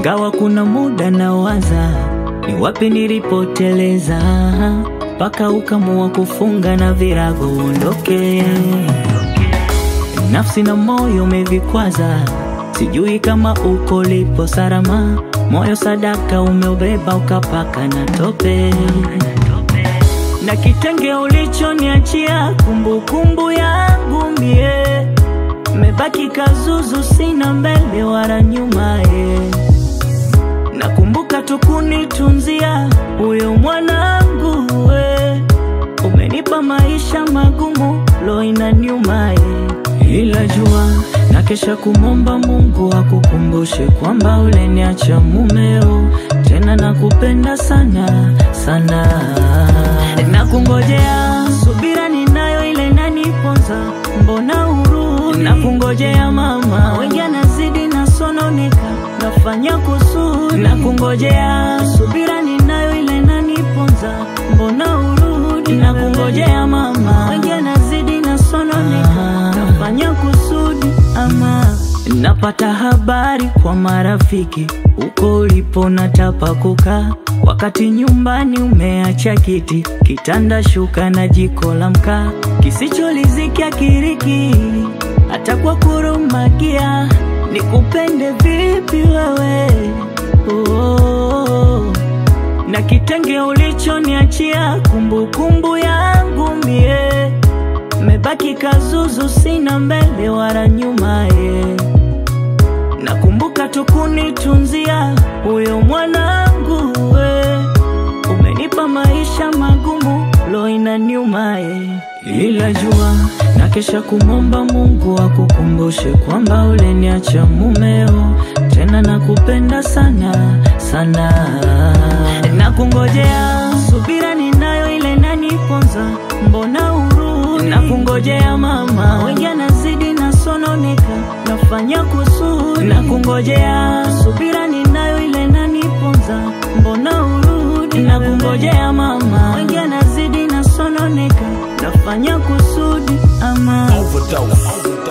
Ingawa kuna muda nawaza ni wapi nilipoteleza, paka ukamua kufunga na virago uondoke. Nafsi na moyo umevikwaza, sijui kama uko lipo salama. Moyo sadaka umeubeba ukapaka na tope, na kitenge ulichoniachia kumbukumbu yangu mie. Mebaki kazuzu, sina mbele wala nyuma Nakumbuka tukunitunzia huyo mwanangu Umenipa maisha magumu, lo inaniuma Ila jua na kesha kumomba Mungu akukumbushe kwamba uliniacha mumeo. Tena nakupenda sana sana, nakungojea. Subira ninayo ile naniponza, mbona urudi? Nakungojea mama, wengi nazidi nasononeka, nafanya kusudi. Nakungojea, subira ninayo ile naniponza, mbona urudi? Nakungojea mama, wengi nazidi nasononeka, nafanya kusudi. Ama napata habari kwa marafiki uko ulipo natapa kukaa, wakati nyumbani umeacha kiti, kitanda, shuka na jiko la mkaa. Kisicholizikia kiriki hata kwa kurumagia, nikupende vipi wewe Na kitenge ulichoniachia kumbukumbu yangu mie. Mebaki kazuzu, sina mbele wala nyuma Nakumbuka tukunitunzia huyo mwanangu Umenipa maisha magumu, lo inaniuma Ila jua na kesha kumomba Mungu akukumbushe kwamba uliniacha mumeo. Tena nakupenda sana sana, nakungojea. Subira ninayo ile naniponza, mbona urudi? Nakungojea mama, wengi nazidi nasononeka, nafanya kusudi. Nakungojea, subira ninayo ile naniponza, mbona urudi? Nakungojea mama, wengi nazidi nasononeka, nafanya kusudi. Ama overdose.